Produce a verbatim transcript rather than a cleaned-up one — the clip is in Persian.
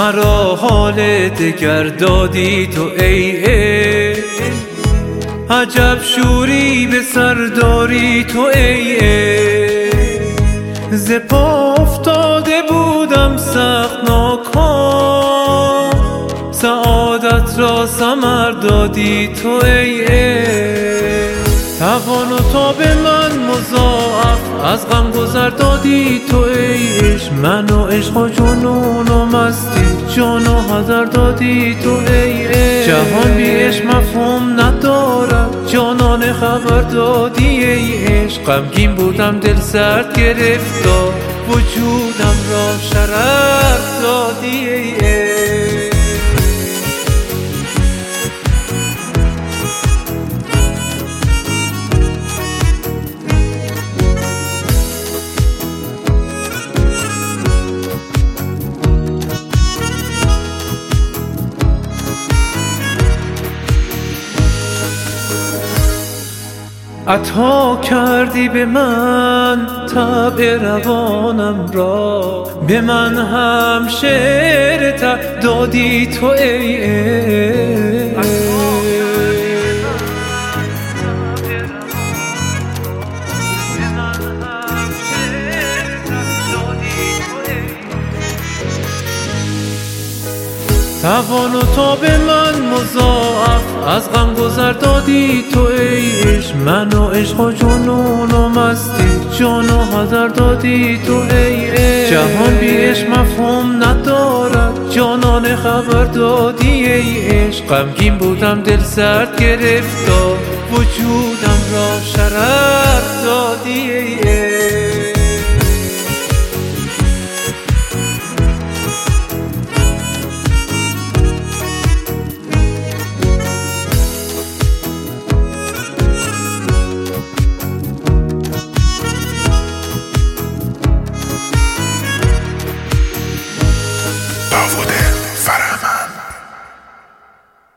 مرا حال دگر دادی تو ای عشق، عجب شوری به سر داری تو ای عشق. ز پا افتاده بودم سخت ناکام، سعادت را ثمر دادی تو ای عشق. توان و تاب من مضاعف از غم گذر دادی تو ای عشق. من و عشق و جنون و مستی جان و حذر دادی تو ای عشق. جهان بی عشق مفهوم ندارد جانانه خبر دادی ای عشق. غمگین بودم دل سرد گرفتا وجودم را شرر دادی ای عشق. عطا کردی به من طبع روانم را، به من هم شعر ته دادی تو ای عشق. توان و تاب من مضاعف از غم گذر دادی تو ای عشق. من و عشق و جنون و مستی جان و حذر دادی تو ای عشق. جهان بی عشق مفهوم ندارد جانانه خبر دادی ای عشق. غمگین بودم دل سرد گرفتا وجودم را شرر دادی ای عشق.